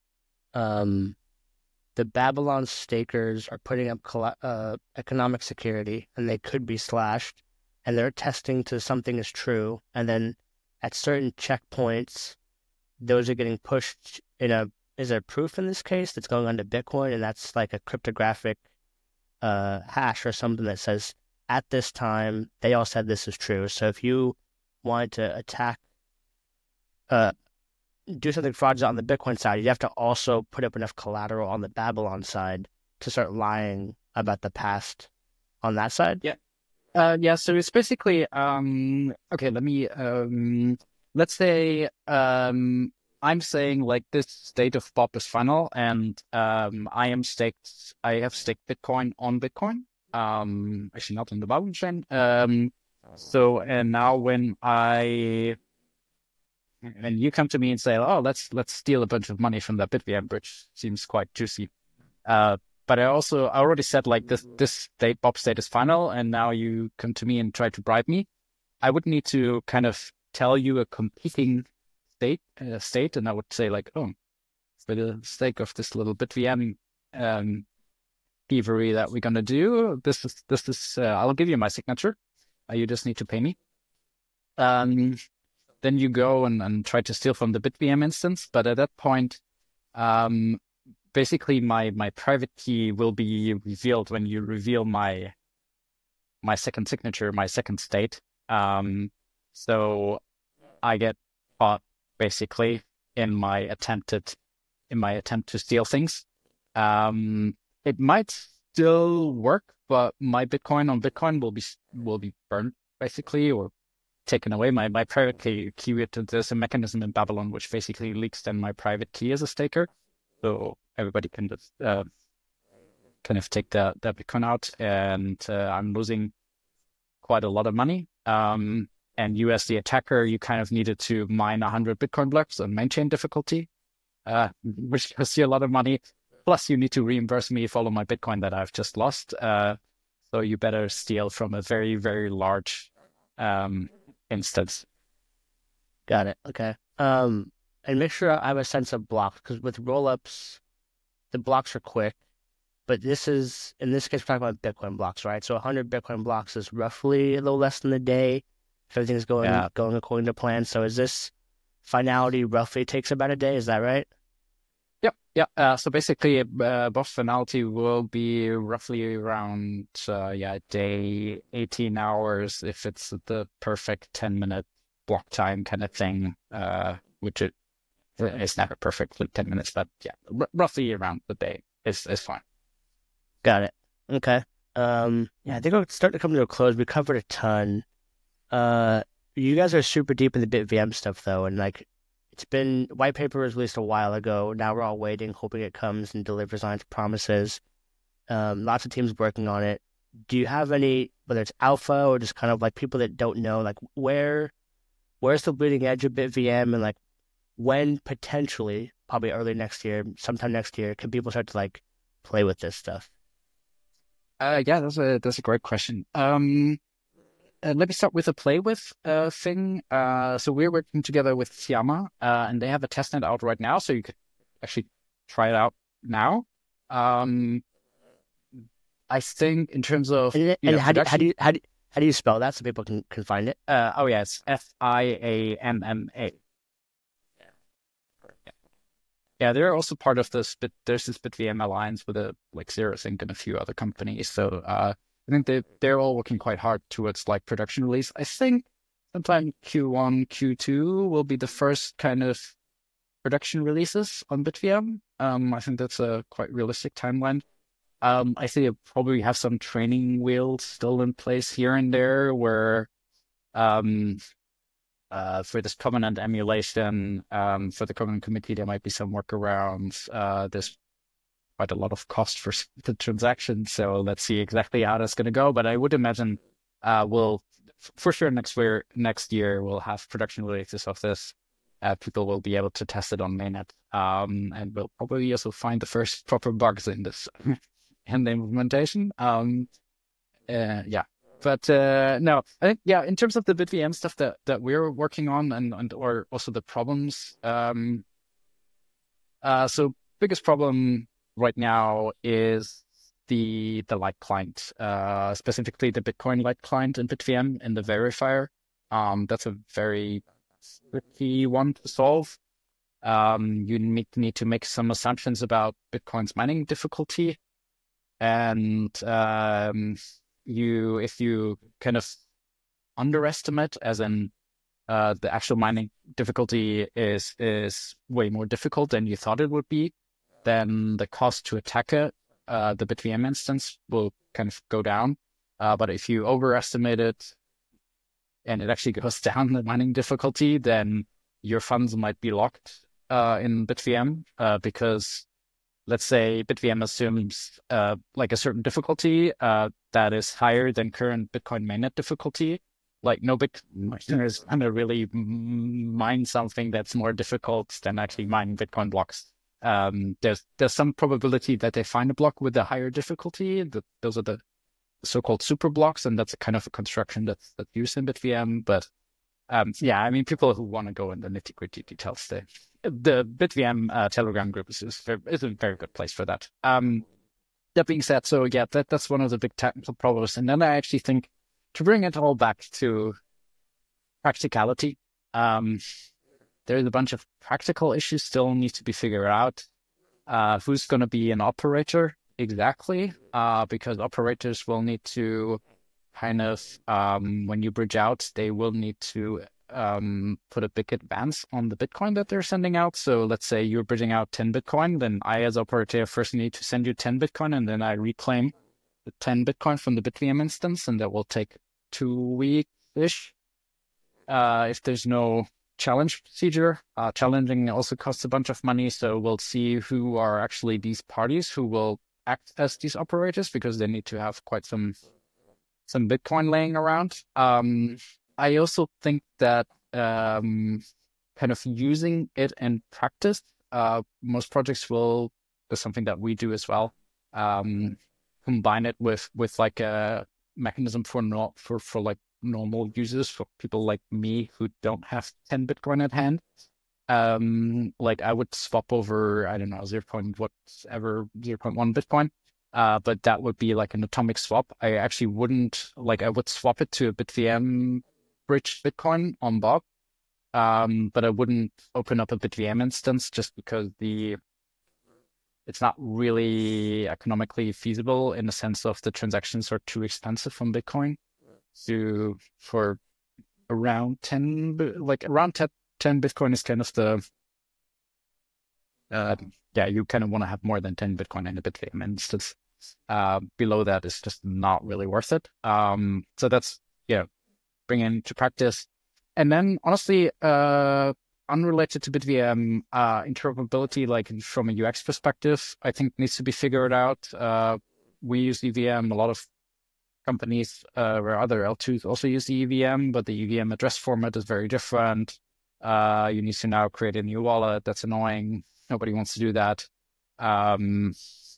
um, the Babylon stakers are putting up uh, economic security, and they could be slashed, and they're attesting to something is true, and then at certain checkpoints, those are getting pushed in a, is there proof in this case that's going onto Bitcoin, and that's like a cryptographic uh, hash or something that says, at this time, they all said this is true. So if you wanted to attack, uh, do something fraudulent on the Bitcoin side, you have to also put up enough collateral on the Babylon side to start lying about the past on that side. Yeah. Uh, yeah. So it's basically, um, okay, let me, um, let's say, um, I'm saying like this state of Bob is final, and um, I am staked. I have staked Bitcoin on Bitcoin. Um, actually not on the Bob chain. Um, so and now when I when you come to me and say, oh, let's let's steal a bunch of money from that BitVM bridge, seems quite juicy. Uh, but I also I already said like this this state Bob state is final, and now you come to me and try to bribe me. I would need to kind of tell you a competing state, uh, state, and I would say like, oh, for the sake of this little BitVM um, thievery that we're gonna do, this is this is uh, I'll give you my signature. Uh, you just need to pay me. Um, then you go and, and try to steal from the BitVM instance, but at that point, um, basically my my private key will be revealed when you reveal my my second signature, my second state. Um, so I get caught basically in my attempted in my attempt to steal things. Um, it might still work, but my Bitcoin on Bitcoin will be will be burned basically, or taken away. My my private key, key there's a mechanism in Babylon which basically leaks then my private key as a staker, so everybody can just uh, kind of take that that Bitcoin out, and uh, I'm losing quite a lot of money. Um, and you as the attacker, you kind of needed to mine one hundred Bitcoin blocks on main chain difficulty, uh, which costs you a lot of money. Plus, you need to reimburse me for all of my Bitcoin that I've just lost. Uh, so you better steal from a very, very large um, instance. Got it. Okay. Um, and make sure I have a sense of blocks, because with rollups, the blocks are quick. But this is, in this case, we're talking about Bitcoin blocks, right? So one hundred Bitcoin blocks is roughly a little less than a day if everything's going yeah. going according to plan. So is this finality roughly takes about a day? Is that right? Yep. Yeah. Uh, so basically, uh, boss finality will be roughly around, uh, yeah, day, eighteen hours if it's the perfect ten minute block time kind of thing, uh, which it, it's never perfect with ten minutes, but yeah, r- roughly around the day is, is fine. Got it. Okay. Um, yeah, I think we're starting to come to a close. We covered a ton. Uh, you guys are super deep in the BitVM stuff, though, and like, it's been white paper was released a while ago. Now we're all waiting, hoping it comes and delivers on its promises. Um, lots of teams working on it. Do you have any, whether it's alpha or just kind of like people that don't know, like where, where's the bleeding edge of BitVM, and like when potentially, probably early next year, sometime next year, can people start to like play with this stuff? Uh, yeah, that's a that's a great question. Um, uh, let me start with the play with uh, thing. Uh, so we're working together with Syama, uh, and they have a testnet out right now, so you could actually try it out now. Um, I think in terms of and, and know, how, do, how do you how do how do you spell that so people can, can find it? Uh, oh yeah, it's F I A M M A. Yeah, they're also part of this, but there's this BitVM alliance with a like ZeroSync and a few other companies. So uh, I think they they're all working quite hard towards like production release. I think sometime Q one, Q two will be the first kind of production releases on BitVM. Um, I think that's a quite realistic timeline. Um, I think it probably have some training wheels still in place here and there where um. Uh, for this covenant emulation, um, for the covenant committee, there might be some workarounds. Uh, there's quite a lot of cost for the transaction, so let's see exactly how that's going to go. But I would imagine uh, we'll, for sure, next year, next year we'll have production releases of this. Uh, people will be able to test it on mainnet, um, and we'll probably also find the first proper bugs in this in the implementation. Um, uh, yeah. But uh, no, I think, yeah, in terms of the BitVM stuff that, that we're working on and, and or also the problems, um, uh, so biggest problem right now is the the light client, uh, specifically the Bitcoin light client in BitVM and the verifier. Um, that's a very tricky one to solve. Um, you need, need to make some assumptions about Bitcoin's mining difficulty, and um, you if you kind of underestimate, as in uh, the actual mining difficulty is is way more difficult than you thought it would be, then the cost to attack it, uh, the BitVM instance, will kind of go down. Uh, but if you overestimate it and it actually goes down the mining difficulty, then your funds might be locked uh, in BitVM uh, because let's say BitVM assumes uh, like a certain difficulty uh, that is higher than current Bitcoin mainnet difficulty. Like no Bitcoiner is going to really mine something that's more difficult than actually mining Bitcoin blocks. Um, there's there's some probability that they find a block with a higher difficulty. The, those are the so-called super blocks, and that's a kind of a construction that's that's used in BitVM. But um, yeah, I mean, people who want to go in the nitty-gritty details, they, the BitVM uh, Telegram group is, is, is a very good place for that. Um, that being said, so yeah, that that's one of the big technical problems. And then I actually think, to bring it all back to practicality, um, there's a bunch of practical issues still need to be figured out. Uh, who's going to be an operator exactly? Uh, because operators will need to kind of, um, when you bridge out, they will need to um, put a big advance on the Bitcoin that they're sending out. So let's say you're bridging out ten Bitcoin, then I as operator first need to send you ten Bitcoin, and then I reclaim the ten Bitcoin from the BitVM instance, and that will take two weeks-ish uh, if there's no challenge procedure. Uh, challenging also costs a bunch of money, so we'll see who are actually these parties who will act as these operators, because they need to have quite some some Bitcoin laying around. Um, I also think that um, kind of using it in practice, uh, most projects will, is something that we do as well, um, combine it with with like a mechanism for not for for like normal users, for people like me who don't have ten Bitcoin at hand. Um, like I would swap over, I don't know, zero point whatever, zero point one Bitcoin. Uh, but that would be like an atomic swap. I actually wouldn't, like I would swap it to a BitVM bridge Bitcoin on Bob. Um, but I wouldn't open up a BitVM instance just because the it's not really economically feasible in the sense of the transactions are too expensive from Bitcoin. So for around ten, like around ten Bitcoin is kind of the, uh, yeah, you kind of want to have more than ten Bitcoin in a BitVM instance. Uh, below that is just not really worth it. Um, so that's, yeah, bring into practice. And then honestly, uh, unrelated to BitVM, uh, interoperability, like from a U X perspective, I think needs to be figured out. Uh, we use E V M. A lot of companies uh, or other L twos also use the E V M, but the E V M address format is very different. Uh, you need to now create a new wallet. That's annoying. Nobody wants to do that. Um,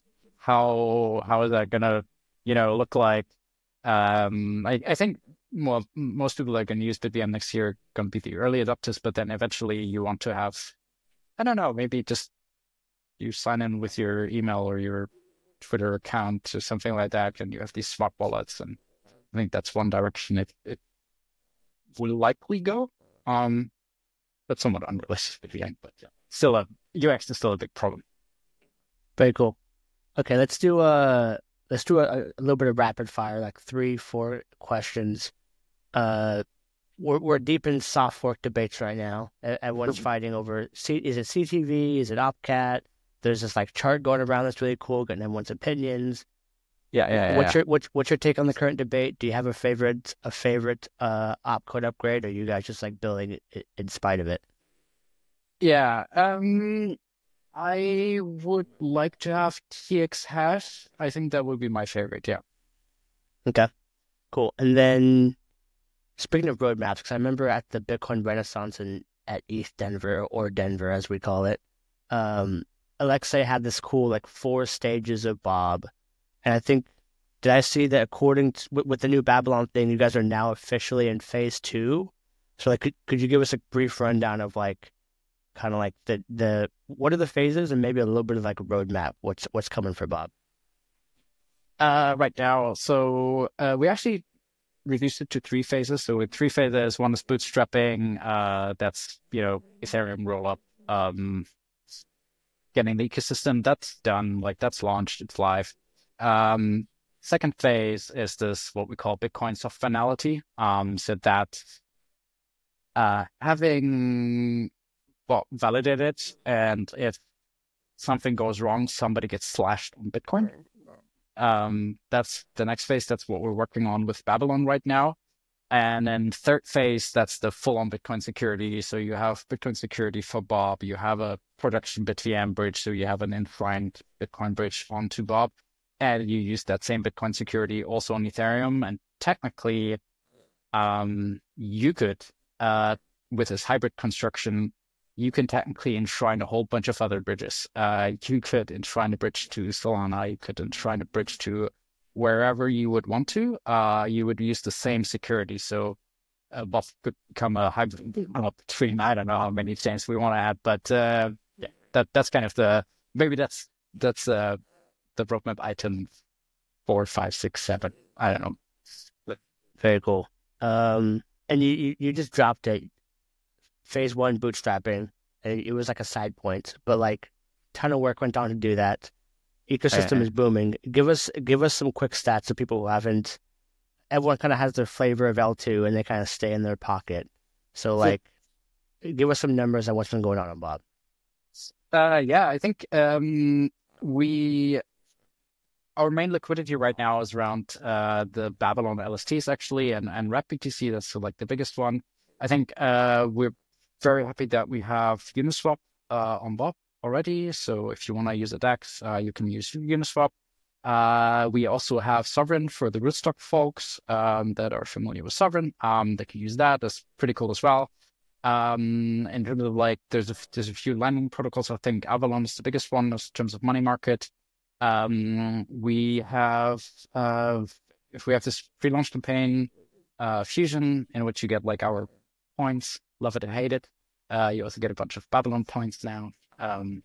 how how is that gonna, you know, look like? Um, I, I think well, most people are going to use BitVM next year, going to be the early adopters, but then eventually you want to have, I don't know, maybe just you sign in with your email or your Twitter account or something like that, and you have these smart wallets. And I think that's one direction it, it will likely go. Um, but somewhat unrealistic at the end, but yeah, still a U X is still a big problem. Very cool. Okay, let's do a let's do a, a little bit of rapid fire, like three, four questions. Uh, we're we're deep in soft fork debates right now. Everyone's fighting over C, is it C T V, is it Opcat? There's this like chart going around that's really cool, getting everyone's opinions. Yeah, yeah, yeah. What's yeah. your what's what's your take on the current debate? Do you have a favorite a favorite uh opcode upgrade, or are you guys just like building it in spite of it? Yeah, um, I would like to have T X hash. I think that would be my favorite. Yeah. Okay, cool. And then speaking of roadmaps, because I remember at the Bitcoin Renaissance in at East Denver, or Denver as we call it, um, Alexei had this cool like four stages of Bob. And I think, did I see that according to, with, with the new Babylon thing, you guys are now officially in phase two? So like, could, could you give us a brief rundown of like, kind of like the, the, what are the phases and maybe a little bit of like a roadmap? What's, what's coming for Bob? Uh, right now, so uh, we actually reduced it to three phases. So with three phases, one is bootstrapping. Uh, that's, you know, Ethereum rollup. Um, getting the ecosystem, that's done. Like that's launched, it's live. Um, second phase is this, what we call Bitcoin soft finality. Um, so that uh, having well, validated, and if something goes wrong, somebody gets slashed on Bitcoin. Um, that's the next phase. That's what we're working on with Babylon right now. And then third phase, that's the full-on Bitcoin security. So you have Bitcoin security for Bob. You have a production BitVM bridge. So you have an enshrined Bitcoin bridge onto Bob. And you use that same Bitcoin security also on Ethereum. And technically, um, you could, uh, with this hybrid construction, you can technically enshrine a whole bunch of other bridges. Uh, you could enshrine a bridge to Solana. You could enshrine a bridge to wherever you would want to. Uh, you would use the same security. So uh, Bob could become a hybrid between, I don't know how many chains we want to add, but uh, yeah, that that's kind of the, maybe that's that's uh, the roadmap item four, five, six, seven. I don't know. Very cool. Um, and you, you, you just dropped it. Phase one bootstrapping, and it was like a side point, but like ton of work went on to do that. Ecosystem uh, is booming. Give us give us some quick stats of people who haven't. Everyone kind of has their flavor of L two, and they kind of stay in their pocket. So like, give us some numbers on what's been going on on Bob. Uh, yeah, I think um, we our main liquidity right now is around uh, the Babylon L S Ts actually, and and Wrap B T C. That's like the biggest one. I think uh, we're very happy that we have Uniswap uh, on Bob already. So if you want to use a DEX, uh, you can use Uniswap. Uh, we also have Sovereign for the rootstock folks um, that are familiar with Sovereign. Um, they can use that. That's pretty cool as well. Um, in terms of like, there's a, there's a few lending protocols. I think Avalon is the biggest one in terms of money market. Um, we have, uh, if we have this pre-launch campaign, uh, Fusion, in which you get like our points, love it and hate it. Uh, you also get a bunch of Babylon points now. Um,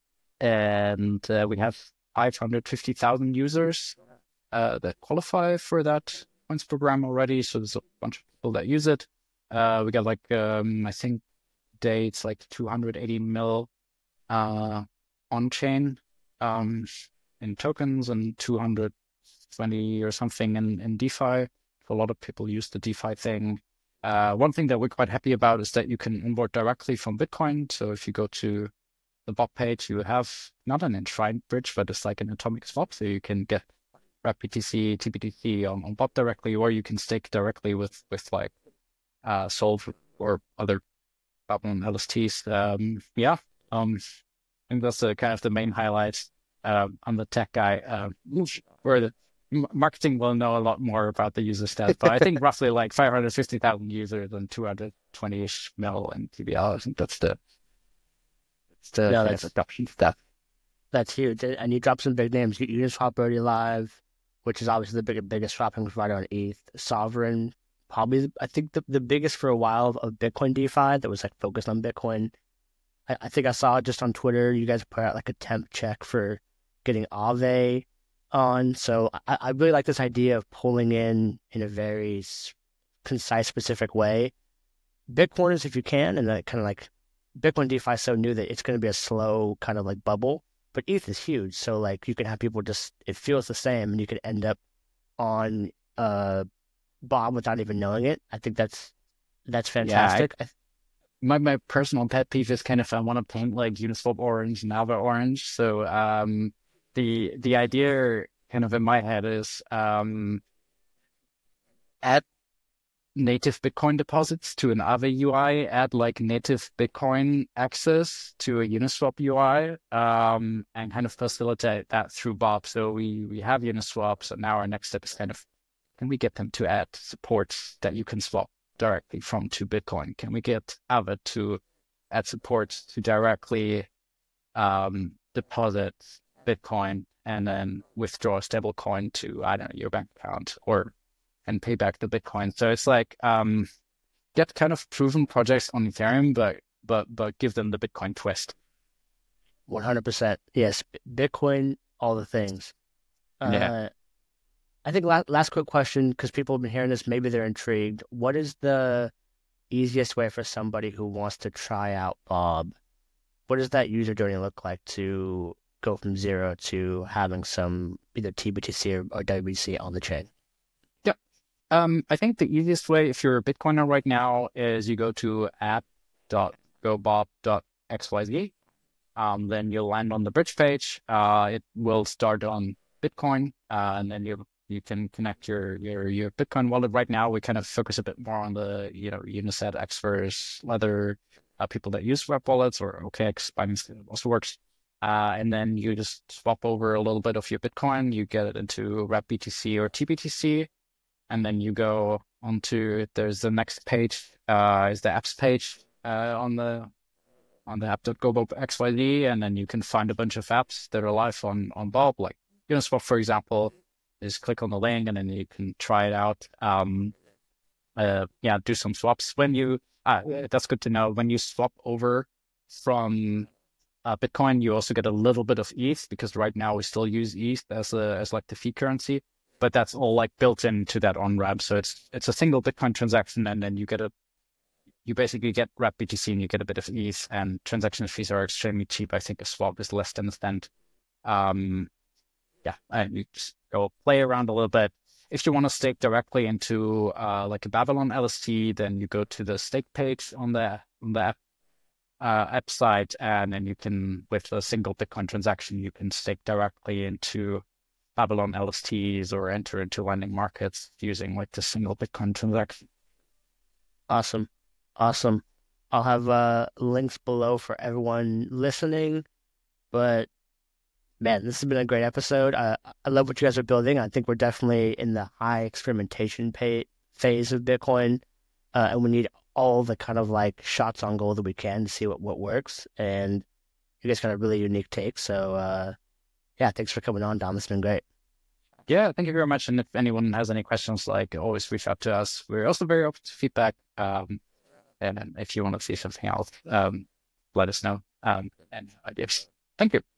and uh, we have five hundred fifty thousand users uh, that qualify for that points program already. So there's a bunch of people that use it. Uh, we got like, um, I think today it's like two hundred eighty mil uh, on-chain um, in tokens and two hundred twenty or something in, in DeFi. A lot of people use the DeFi thing. Uh, one thing that we're quite happy about is that you can onboard directly from Bitcoin. So if you go to the Bob page, you have not an enshrined bridge, but it's like an atomic swap. So you can get Wrap B T C, T B T C on, on Bob directly, or you can stake directly with, with like uh, Solve or other Babylon L S Ts. Um, yeah, um, I think that's uh, kind of the main highlights. Uh, I'm the tech guy. Uh, where the marketing will know a lot more about the user stats, but I think roughly like five hundred fifty thousand users and two hundred twenty-ish mil in T B L. I think that's the, that's the no, kind that's, of adoption stuff. That's huge. And you dropped some big names. Uniswap already live, which is obviously the big, biggest swapping provider on E T H. Sovereign, probably, I think the, the biggest for a while of, of Bitcoin DeFi that was like focused on Bitcoin. I, I think I saw just on Twitter, you guys put out like a temp check for getting Aave on. So I, I really like this idea of pulling in in a very concise, specific way. Bitcoiners, if you can, and that kind of like Bitcoin DeFi is so new that it's going to be a slow kind of like bubble. But E T H is huge, so like you can have people just it feels the same, and you could end up on uh Bob without even knowing it. I think that's that's fantastic. Yeah, I, my my personal pet peeve is kind of I want to paint like Uniswap orange and Aave orange. So um. The the idea kind of in my head is um, add native Bitcoin deposits to an Aave U I, add like native Bitcoin access to a Uniswap U I, um, and kind of facilitate that through Bob. So we, we have Uniswap, so now our next step is kind of, can we get them to add support that you can swap directly from to Bitcoin? Can we get Aave to add support to directly um, deposit Bitcoin and then withdraw a stable coin to, I don't know, your bank account or and pay back the Bitcoin. So it's like um, get kind of proven projects on Ethereum, but but but give them the Bitcoin twist. one hundred percent. Yes, Bitcoin, all the things. Uh, yeah. I think last, last quick question, because people have been hearing this, maybe they're intrigued. What is the easiest way for somebody who wants to try out Bob? What does that user journey look like to go from zero to having some either T B T C or, or W B T C on the chain? Yeah. Um, I think the easiest way, if you're a Bitcoiner right now, is you go to app dot go bob dot x y z. Um, then you'll land on the bridge page. Uh, it will start on Bitcoin, uh, and then you You can connect your your your Bitcoin wallet. Right now, we kind of focus a bit more on the you know Unisat, Xverse, Ledger, uh, people that use web wallets, or O K X, Binance also works. Uh, and then you just swap over a little bit of your Bitcoin. You get it into wrap B T C or T B T C, and then you go onto there's the next page uh, is the apps page uh, on the on the app.global X Y Z, and then you can find a bunch of apps that are live on on Bob, like Uniswap, for example. Just click on the link, and then you can try it out. Um, uh, yeah, do some swaps. When you uh, that's good to know. When you swap over from uh, Bitcoin, you also get a little bit of E T H, because right now we still use E T H as a as like the fee currency. But that's all like built into that on-ramp. So it's it's a single Bitcoin transaction, and then you get a you basically get wrap B T C and you get a bit of E T H, and transaction fees are extremely cheap. I think a swap is less than a cent. Um, yeah, and you just go play around a little bit. If you want to stake directly into uh, like a Babylon L S T, then you go to the stake page on the on the app, uh, app site, and then you can, with a single Bitcoin transaction, you can stake directly into Babylon L S Ts or enter into lending markets using like the single Bitcoin transaction. Awesome. Awesome. I'll have uh, links below for everyone listening. But man, this has been a great episode. Uh, I love what you guys are building. I think we're definitely in the high experimentation pay- phase of Bitcoin. Uh, and we need all the kind of like shots on goal that we can to see what, what works. And you guys got a really unique take. So uh, yeah, thanks for coming on, Dom. It's been great. Yeah, thank you very much. And if anyone has any questions, like always reach out to us. We're also very open to feedback. Um, and if you want to see something else, um, let us know. Um, and ideas. Thank you.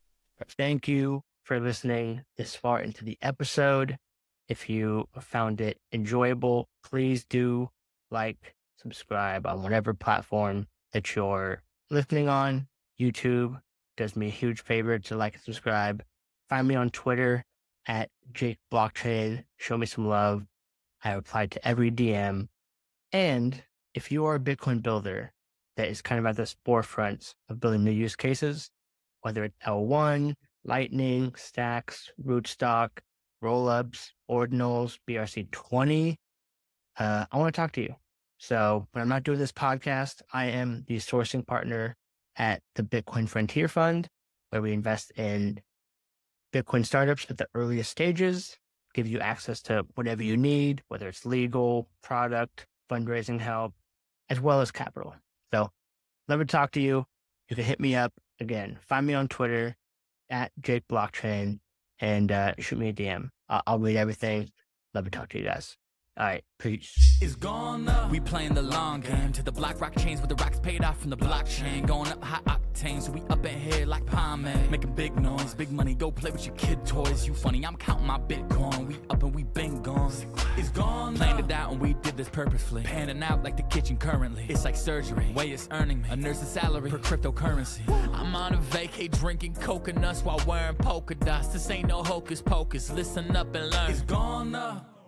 Thank you for listening this far into the episode. If you found it enjoyable, please do like, subscribe on whatever platform that you're listening on. YouTube does me a huge favor to like and subscribe. Find me on Twitter at Jake Blockchain. Show me some love. I reply to every D M. And if you are a Bitcoin builder that is kind of at the forefront of building new use cases, whether it's L one, Lightning, Stacks, Rootstock, Rollups, Ordinals, B R C twenty, uh, I want to talk to you. So when I'm not doing this podcast, I am the sourcing partner at the Bitcoin Frontier Fund, where we invest in Bitcoin startups at the earliest stages, give you access to whatever you need, whether it's legal, product, fundraising help, as well as capital. So love to talk to you. You can hit me up. Again, find me on Twitter at Jake Blockchain and uh, shoot me a D M. I'll, I'll read everything. Love to talk to you guys. All right, peace. It's gone up. We playing the long game to the black rock chains with the racks paid off from the blockchain. Going up high octane, so we up in here like pomade. Making big noise, big money, go play with your kid toys. You funny, I'm counting my Bitcoin. We up and we been gone. It's gone. Planned it out and we did this purposefully. Panning out like the kitchen currently. It's like surgery, way it's earning me a nurse's salary for cryptocurrency. I'm on a vacay drinking coconuts while wearing polka dots. This ain't no hocus pocus. Listen up and learn. It's gone up.